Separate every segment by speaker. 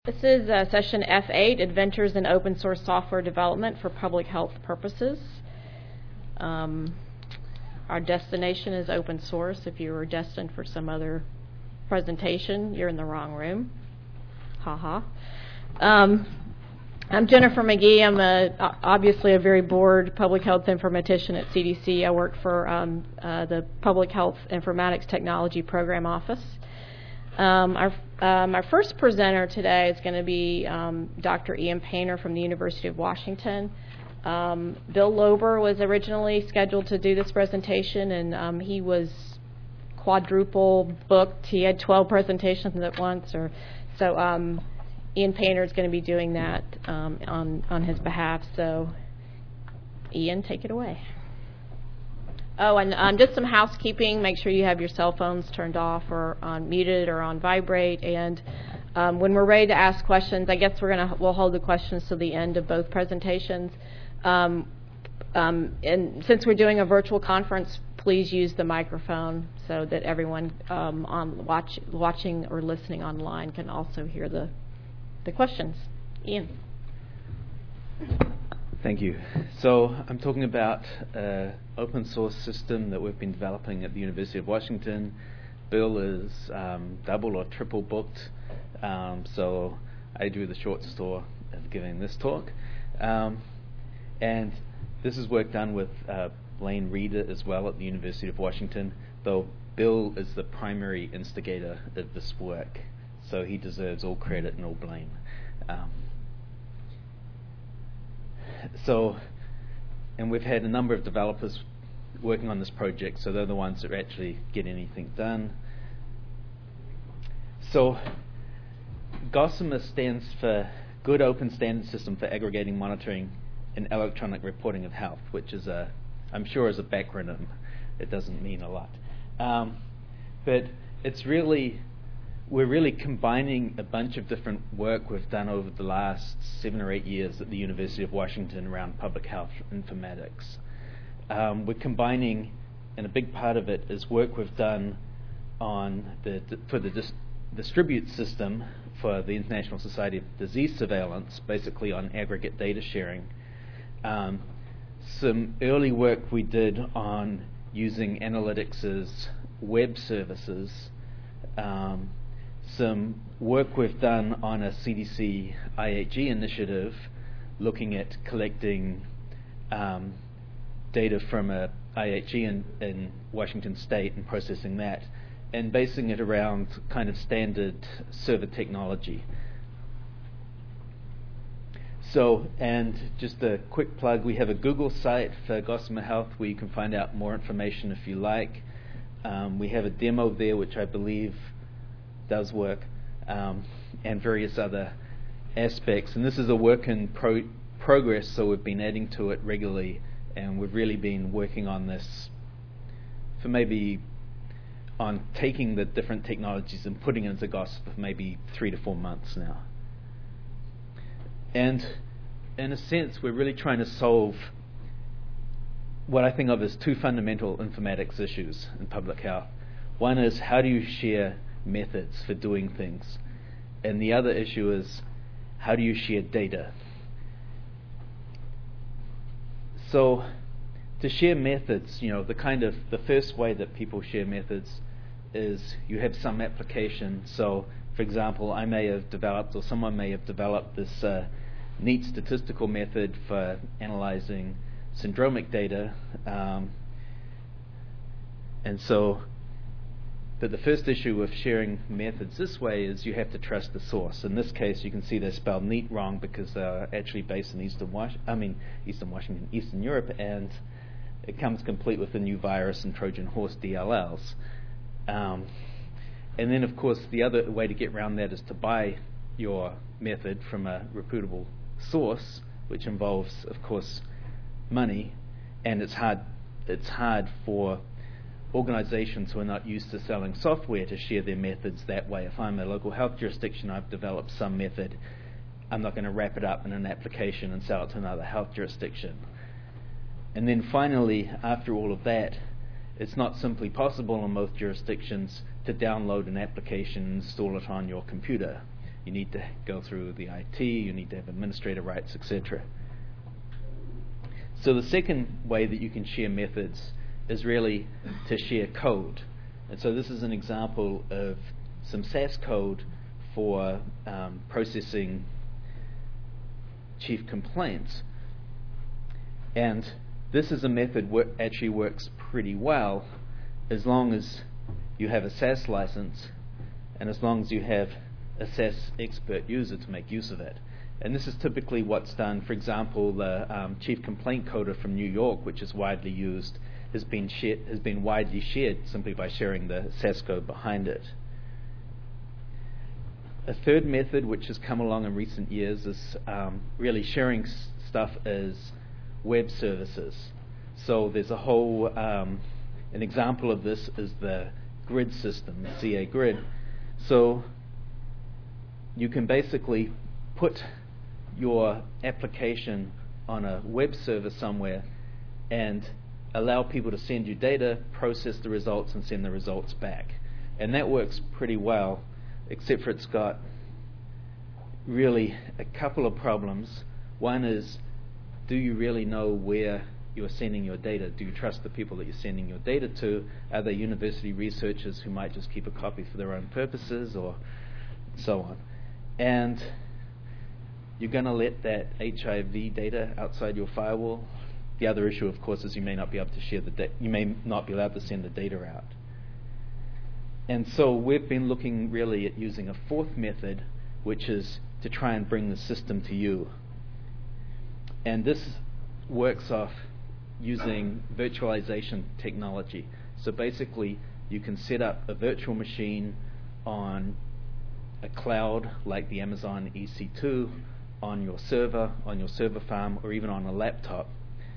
Speaker 1: This is session F8, Adventures in Open Source Software Development for Public Health Purposes. Our destination is open source. If you were destined for some other presentation, you're in the wrong room. Ha ha. I'm Jennifer McGee. I'm obviously a very bored public health informatician at CDC. I work for the Public Health Informatics Technology Program Office. Our first presenter today is going to be Dr. Ian Painter from the University of Washington. Bill Lober was originally scheduled to do this presentation, and he was quadruple booked. He had 12 presentations at once, so Ian Painter is going to be doing that on his behalf. So, Ian, take it away. Oh, and just some housekeeping. Make sure you have your cell phones turned off or on muted or on vibrate. And when we're ready to ask questions, I guess we'll hold the questions to the end of both presentations. And since we're doing a virtual conference, please use the microphone so that everyone watching or listening online can also hear the questions. Ian.
Speaker 2: Thank you. So I'm talking about an open source system that we've been developing at the University of Washington. Bill is double or triple booked, so I do the short story of giving this talk. And this is work done with Blaine Reeder as well at the University of Washington, though Bill is the primary instigator of this work, so he deserves all credit and all blame. And we've had a number of developers working on this project, so they're the ones that actually get anything done. So Gossamer stands for Good Open Standard System for Aggregating, Monitoring, and Electronic Reporting of Health, which is I'm sure is a backronym. It doesn't mean a lot. But we're really combining a bunch of different work we've done over the last 7 or 8 years at the University of Washington around public health informatics. We're combining, and a big part of it is work we've done on for the distribute system for the International Society of Disease Surveillance, basically on aggregate data sharing. Some early work we did on using analytics as web services. Some work we've done on a CDC IHE initiative looking at collecting data from a IHE in Washington State and processing that and basing it around kind of standard server technology. So, and just a quick plug, we have a Google site for Gossamer Health where you can find out more information if you like. We have a demo there which I believe does work, and various other aspects. And this is a work in progress, so we've been adding to it regularly, and we've really been working on this for maybe on taking the different technologies and putting it into Gossamer for maybe 3 to 4 months now. And in a sense, we're really trying to solve what I think of as 2 fundamental informatics issues in public health. One is, how do you share methods for doing things? And the other issue is, how do you share data? So to share methods, the first way that people share methods is you have some application. So for example, I may have developed, or someone may have developed this neat statistical method for analyzing syndromic data, but the first issue with sharing methods this way is you have to trust the source. In this case, you can see they're spelled neat wrong because they're actually based in Eastern Europe, and it comes complete with the new virus and Trojan horse DLLs. And then, of course, the other way to get around that is to buy your method from a reputable source, which involves, of course, money, and it's hard for organizations who are not used to selling software to share their methods that way. If I'm a local health jurisdiction, I've developed some method, I'm not going to wrap it up in an application and sell it to another health jurisdiction. And then finally, after all of that, it's not simply possible in most jurisdictions to download an application and install it on your computer. you need to go through the IT, you need to have administrator rights, etc. So the second way that you can share methods is really to share code. And so this is an example of some SAS code for processing chief complaints. And this is a method that actually works pretty well as long as you have a SAS license and as long as you have a SAS expert user to make use of it. And this is typically what's done. For example, the chief complaint coder from New York, which is widely used, has been widely shared simply by sharing the SAS code behind it. A third method which has come along in recent years is really sharing stuff as web services. So there's a whole, an example of this is the grid system, the CA grid. So you can basically put your application on a web server somewhere and allow people to send you data, process the results, and send the results back. And that works pretty well, except for it's got really a couple of problems. One is, do you really know where you're sending your data? Do you trust the people that you're sending your data to? Are they university researchers who might just keep a copy for their own purposes, or so on? And you're going to let that HIV data outside your firewall. The other issue, of course, is you may not be able to share the data. You may not be allowed to send the data out. And so we've been looking really at using a fourth method, which is to try and bring the system to you. And this works off using virtualization technology. So basically, you can set up a virtual machine on a cloud like the Amazon EC2, on your server farm, or even on a laptop.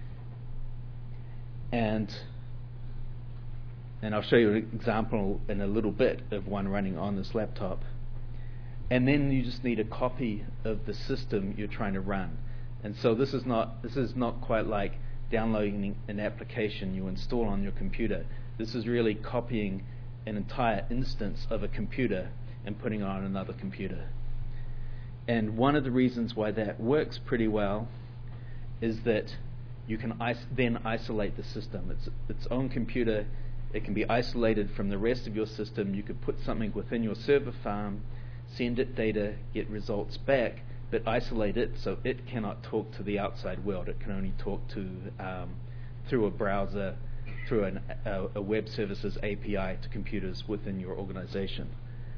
Speaker 2: And I'll show you an example in a little bit of one running on this laptop. And then you just need a copy of the system you're trying to run. And so this is not quite like downloading an application you install on your computer. This is really copying an entire instance of a computer and putting it on another computer. And one of the reasons why that works pretty well is that you can then isolate the system. It's its own computer. It can be isolated from the rest of your system. You could put something within your server farm, send it data, get results back, but isolate it so it cannot talk to the outside world. It can only talk to through a browser, through a web services API to computers within your organization.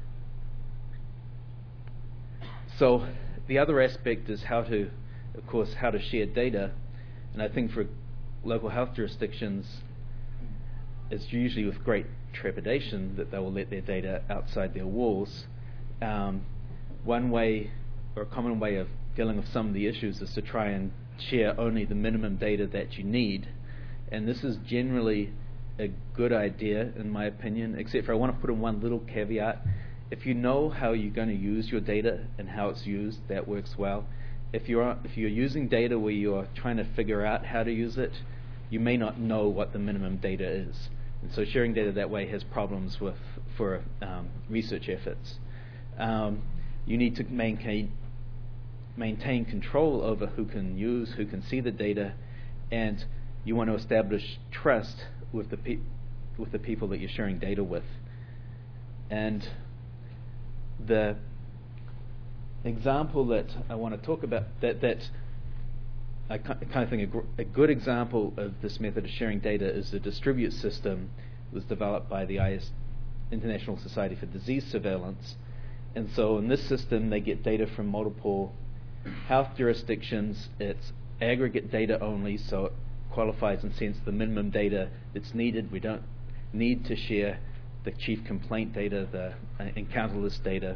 Speaker 2: So the other aspect is how to share data. And I think for local health jurisdictions, it's usually with great trepidation that they will let their data outside their walls. One way, or a common way of dealing with some of the issues, is to try and share only the minimum data that you need. And this is generally a good idea, in my opinion, except for I want to put in one little caveat. If you know how you're going to use your data and how it's used, that works well. If you're using data where you're trying to figure out how to use it, you may not know what the minimum data is. And so sharing data that way has problems for research efforts. You need to maintain control over who can use, who can see the data, and you want to establish trust with the people that you're sharing data with. And the example that I want to talk about, that I kind of think a good example of this method of sharing data is the Distribute system. It was developed by the International Society for Disease Surveillance. And so in this system, they get data from multiple health jurisdictions. It's aggregate data only, so it qualifies and sends the minimum data that's needed. We don't need to share the chief complaint data, the encounter list data.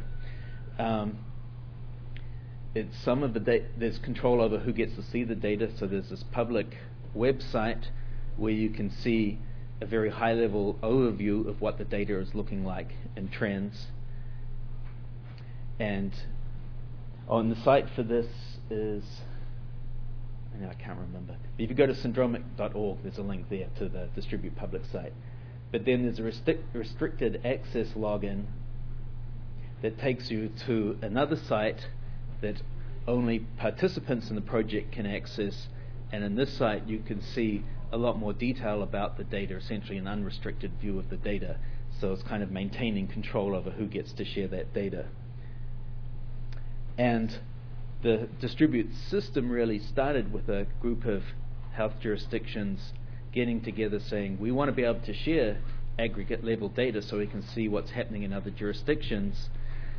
Speaker 2: There's control over who gets to see the data, so there's this public website where you can see a very high-level overview of what the data is looking like and trends. And on the site for this is, I can't remember. But if you go to syndromic.org, there's a link there to the Distribute Public site. But then there's a restricted access login, that takes you to another site that only participants in the project can access, and in this site you can see a lot more detail about the data, essentially an unrestricted view of the data. So it's kind of maintaining control over who gets to share that data. And the distributed system really started with a group of health jurisdictions getting together saying, we want to be able to share aggregate level data so we can see what's happening in other jurisdictions.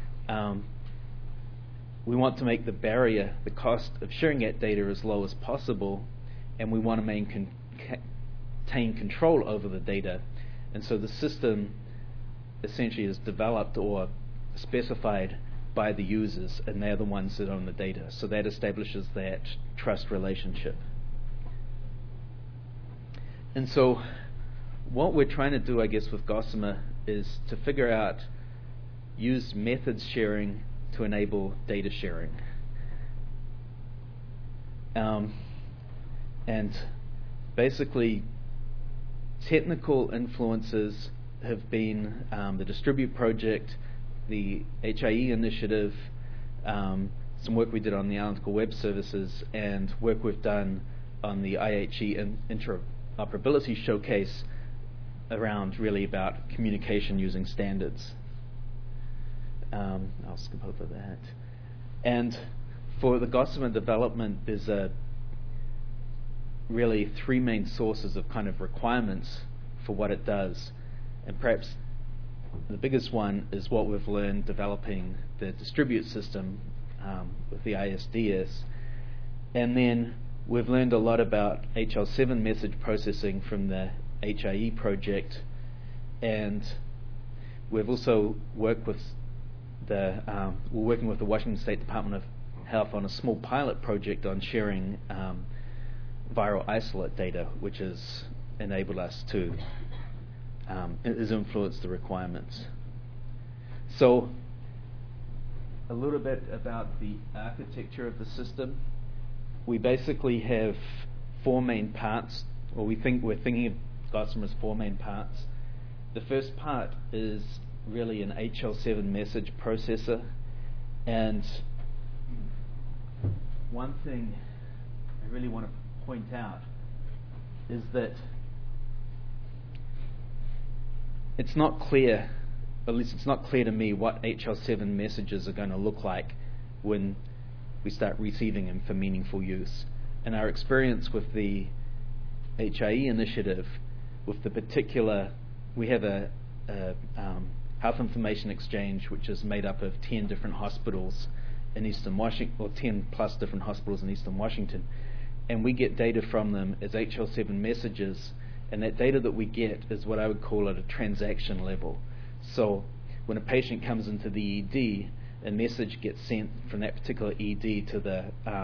Speaker 2: We want to make the barrier, the cost of sharing that data as low as possible, and we want to maintain control over the data. And so the system essentially is developed or specified by the users, and they're the ones that own the data. So that establishes that trust relationship. And so what we're trying to do, I guess, with Gossamer is to figure out, use methods sharing to enable data sharing. And basically, technical influences have been the Distribute project, the HIE initiative, some work we did on the Analytical Web Services, and work we've done on the IHE Interoperability Showcase around really about communication using standards. I'll skip over that. And for the Gossamer development, there's really three main sources of kind of requirements for what it does. And perhaps the biggest one is what we've learned developing the distribute system with the ISDS. And then we've learned a lot about HL7 message processing from the HIE project. And we've also worked with we're working with the Washington State Department of Health on a small pilot project on sharing viral isolate data, which has enabled us to has influenced the requirements. So a little bit about the architecture of the system. We basically have four main parts, or we're thinking of Gossamer as four main parts. The first part is really an HL7 message processor, and one thing I really want to point out is that it's not clear, at least it's not clear to me, what HL7 messages are going to look like when we start receiving them for meaningful use. And our experience with the HIE initiative, with the particular, we have a health information exchange which is made up of 10 different hospitals in Eastern Washington, or 10 plus different hospitals in Eastern Washington, and we get data from them as HL7 messages, and that data that we get is what I would call at a transaction level. So when a patient comes into the ED, a message gets sent from that particular ED to the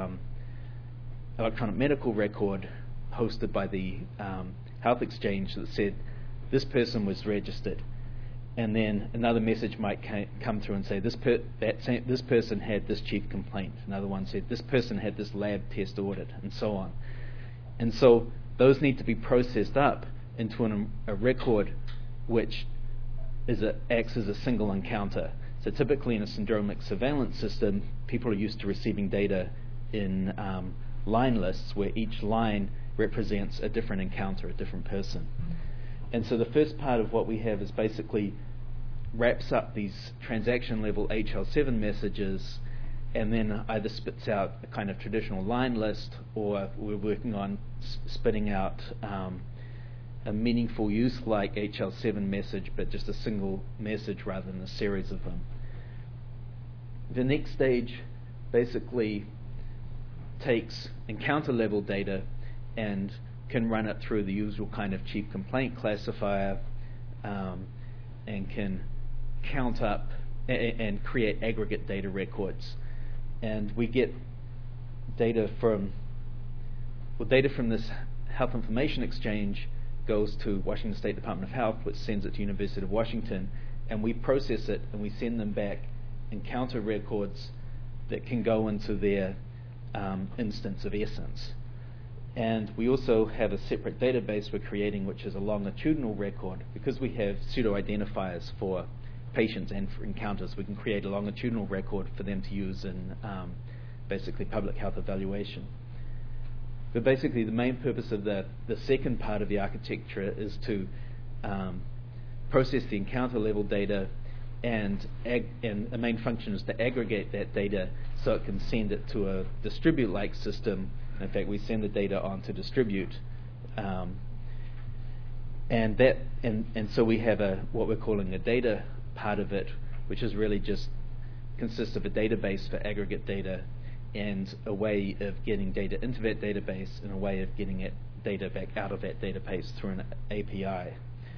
Speaker 2: electronic medical record hosted by the health exchange that said this person was registered, and then another message might come through and say this person had this chief complaint. Another one said this person had this lab test audit, and so on. And so those need to be processed up into a record which acts as a single encounter. So typically in a syndromic surveillance system, people are used to receiving data in line lists where each line represents a different encounter, a different person. And so the first part of what we have is basically wraps up these transaction level HL7 messages and then either spits out a kind of traditional line list, or we're working on spitting out a meaningful use like HL7 message, but just a single message rather than a series of them. The next stage basically takes encounter level data and can run it through the usual kind of chief complaint classifier, and can count up and create aggregate data records. And we get data from this health information exchange goes to Washington State Department of Health, which sends it to University of Washington, and we process it and we send them back encounter records that can go into their instance of Essence. And we also have a separate database we're creating, which is a longitudinal record, because we have pseudo-identifiers for patients and for encounters. We can create a longitudinal record for them to use in basically public health evaluation. But basically the main purpose of the second part of the architecture is to process the encounter level data, and the main function is to aggregate that data so it can send it to a distribute-like system. In fact, we send the data on to distribute, and so we have what we're calling a data part of it, which is really just consists of a database for aggregate data and a way of getting data into that database and a way of getting it data back out of that database through an API.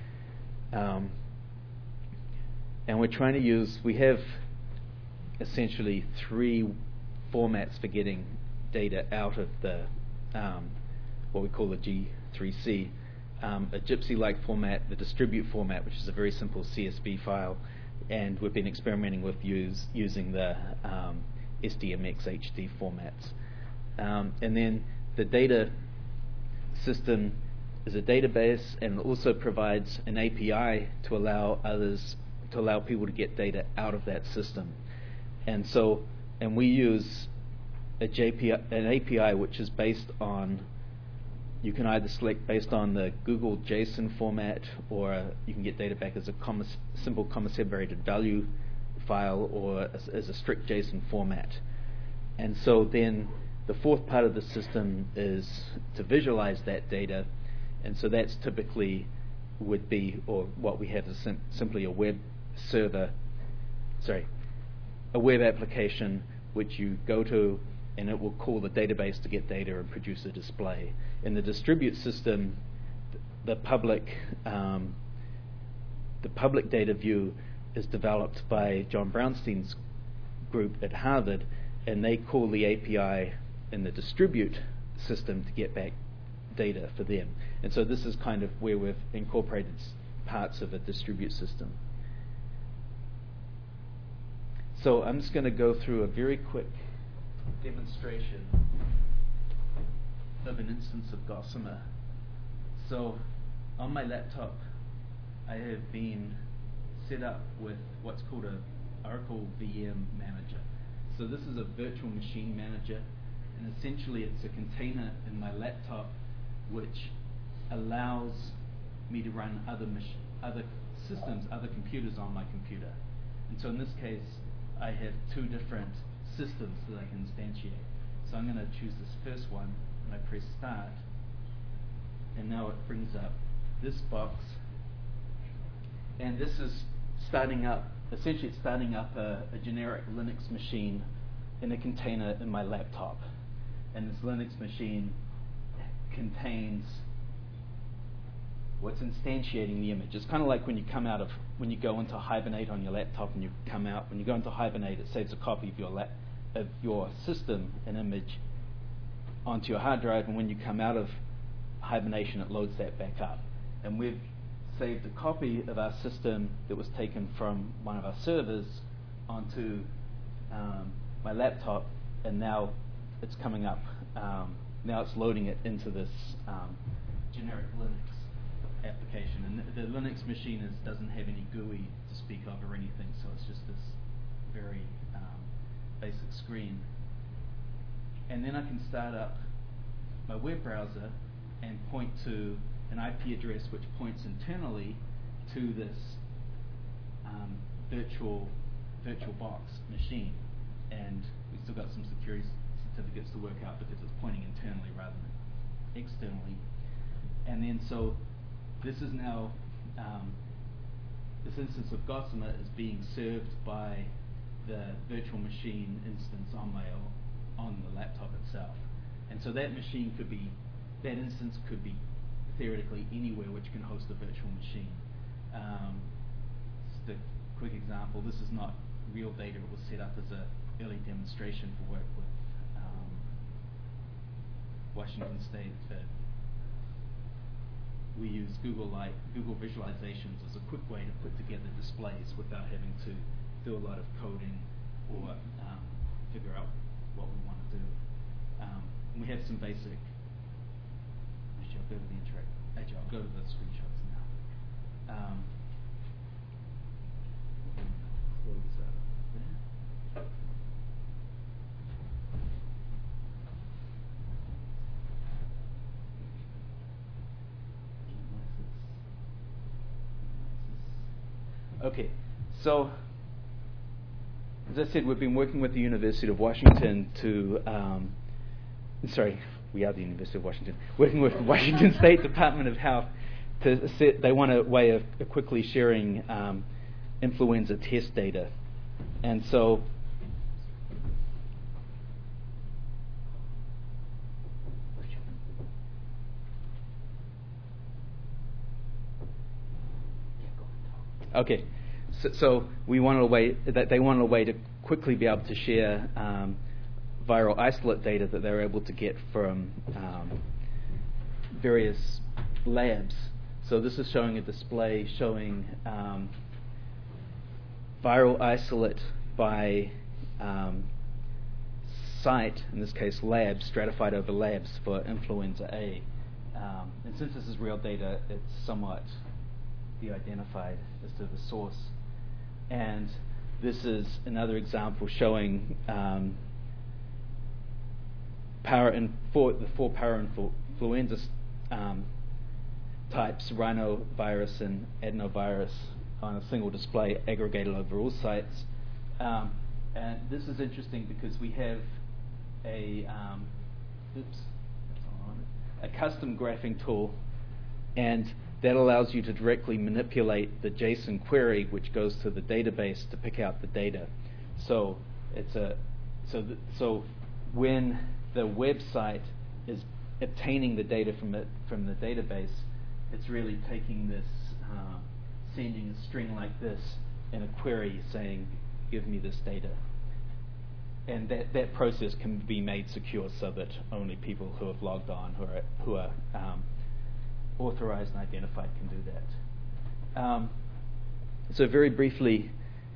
Speaker 2: And we're trying to we have essentially 3 formats for getting data out of the what we call the G3C. A gypsy-like format, the distribute format, which is a very simple CSV file, and we've been experimenting with using the SDMX HD formats. And then the data system is a database, and also provides an API to allow people to get data out of that system. And we use an API which is based on, you can either select based on the Google JSON format, or you can get data back as a simple comma-separated value file, or as a strict JSON format. And so then the fourth part of the system is to visualize that data, and so that's typically would be, or what we have is simply a web application which you go to, and it will call the database to get data and produce a display. In the distribute system, the public data view is developed by John Brownstein's group at Harvard, and they call the API in the distribute system to get back data for them. And so this is kind of where we've incorporated parts of a distribute system. So I'm just going to go through a very quick demonstration of an instance of Gossamer. So on my laptop, I have been set up with what's called a Oracle VM Manager. So this is a virtual machine manager, and essentially it's a container in my laptop which allows me to run other systems, other computers on my computer. And so in this case, I have 2 different systems that I can instantiate. So I'm going to choose this first one, and I press start, and now it brings up this box, and this is essentially it's starting up a generic Linux machine in a container in my laptop. And this Linux machine contains what's instantiating the image. It's kind of like when you go into Hibernate on your laptop and you come out. When you go into Hibernate, it saves a copy of your system, an image, onto your hard drive, and when you come out of hibernation, it loads that back up. And we've saved a copy of our system that was taken from one of our servers onto my laptop, and now it's coming up. Now it's loading it into this generic Linux application, and the Linux machine doesn't have any GUI to speak of or anything, so it's just this very basic screen. And then I can start up my web browser and point to an IP address which points internally to this VirtualBox machine, and we've still got some security certificates to work out because it's pointing internally rather than externally. And then so this is now this instance of Gossamer is being served by the virtual machine instance on the laptop itself. And so that instance could be theoretically anywhere which can host a virtual machine. Just a quick example, this is not real data, it was set up as an early demonstration for work with Washington State. We use Google visualizations as a quick way to put together displays without having to do a lot of coding or figure out what we want to do. And we have some basic. Actually, I'll go to the I'll go to the screenshots now. close out there. Okay, so as I said, we've been working with the University of Washington to, we are the University of Washington, working with the Washington State Department of Health to set, they want a way of quickly sharing influenza test data. And so okay, so we wanted a way that they wanted a way to quickly be able to share viral isolate data that they were able to get from various labs. So this is showing a display showing viral isolate by site, in this case labs, stratified over labs for influenza A. And since this is real data, it's somewhat de-identified as to the source. And this is another example showing the four parainfluenza types, rhinovirus and adenovirus, on a single display aggregated over all sites. And this is interesting because we have a custom graphing tool, and that allows you to directly manipulate the JSON query, which goes to the database to pick out the data. So so when the website is obtaining the data from the database, it's really taking this, sending a string like this in a query saying, "Give me this data." And that process can be made secure so that only people who have logged on, who are authorized and identified, can do that. So very briefly,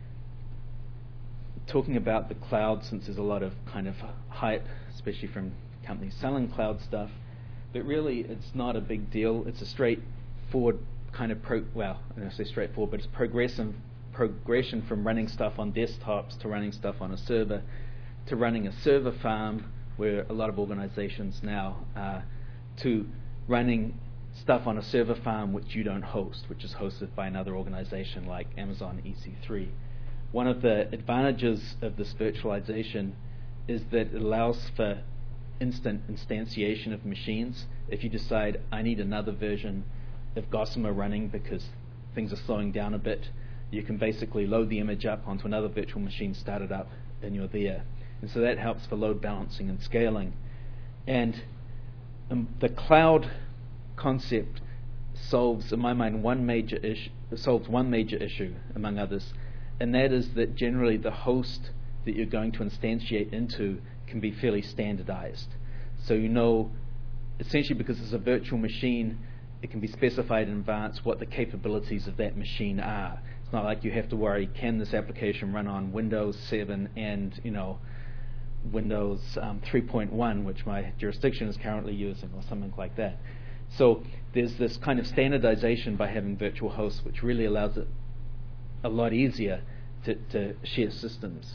Speaker 2: talking about the cloud, since there's a lot of kind of hype, especially from companies selling cloud stuff, but really it's not a big deal. It's a straightforward kind of I don't say straightforward, but it's progression from running stuff on desktops to running stuff on a server to running a server farm, where a lot of organizations now to running stuff on a server farm which you don't host, which is hosted by another organization like Amazon EC3. One of the advantages of this virtualization is that it allows for instant instantiation of machines. If you decide, I need another version of Gossamer running because things are slowing down a bit, you can basically load the image up onto another virtual machine, start it up, and you're there. And so that helps for load balancing and scaling. And the cloud concept solves, in my mind, one major issue among others, and that is that generally the host that you're going to instantiate into can be fairly standardized. So you know, essentially because it's a virtual machine, it can be specified in advance what the capabilities of that machine are. It's not like you have to worry, can this application run on Windows 7 and Windows 3.1, which my jurisdiction is currently using, or something like that. So there's this kind of standardization by having virtual hosts, which really allows it a lot easier to share systems.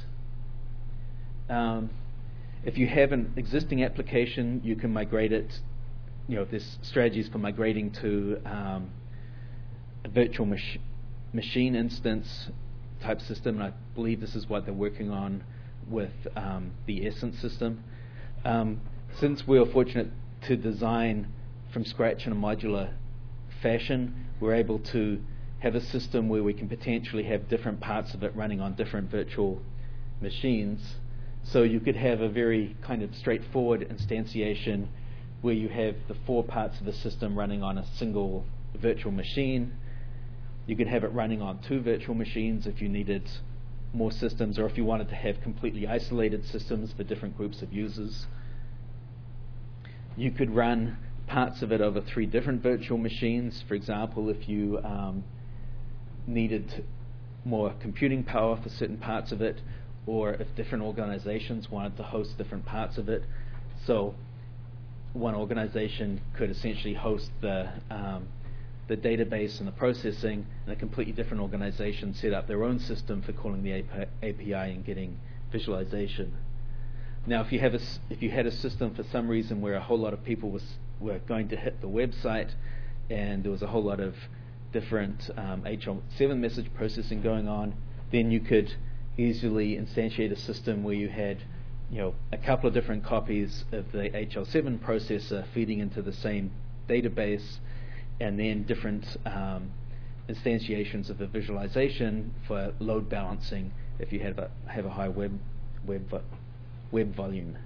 Speaker 2: If you have an existing application, you can migrate it. There's strategies for migrating to a virtual machine instance type system, and I believe this is what they're working on with the Essence system. Since we were fortunate to design from scratch in a modular fashion, we're able to have a system where we can potentially have different parts of it running on different virtual machines. So you could have a very kind of straightforward instantiation where you have the four parts of the system running on a single virtual machine. You could have it running on two virtual machines if you needed more systems, or if you wanted to have completely isolated systems for different groups of users. You could run parts of it over 3 different virtual machines. For example, if you needed more computing power for certain parts of it, or if different organizations wanted to host different parts of it. So one organization could essentially host the the database and the processing, and a completely different organization set up their own system for calling the API and getting visualization. Now, if you had a system for some reason where a whole lot of people were going to hit the website, and there was a whole lot of different HL7 message processing going on, then you could easily instantiate a system where you had, a couple of different copies of the HL7 processor feeding into the same database, and then different instantiations of the visualization for load balancing if you have a high web volume.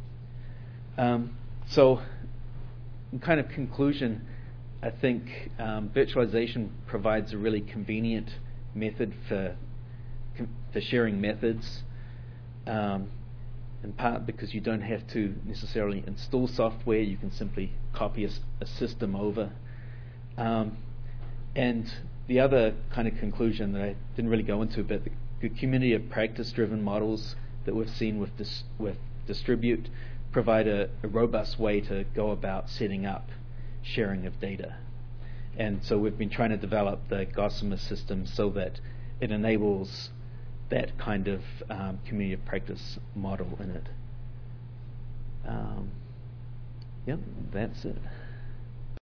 Speaker 2: So, in kind of conclusion, I think virtualization provides a really convenient method for sharing methods, in part because you don't have to necessarily install software. You can simply copy a system over. And the other kind of conclusion that I didn't really go into, but the community of practice-driven models that we've seen with Distribute provide a robust way to go about setting up sharing of data. And so we've been trying to develop the Gossamer system so that it enables that kind of community of practice model in it. Yep, that's it.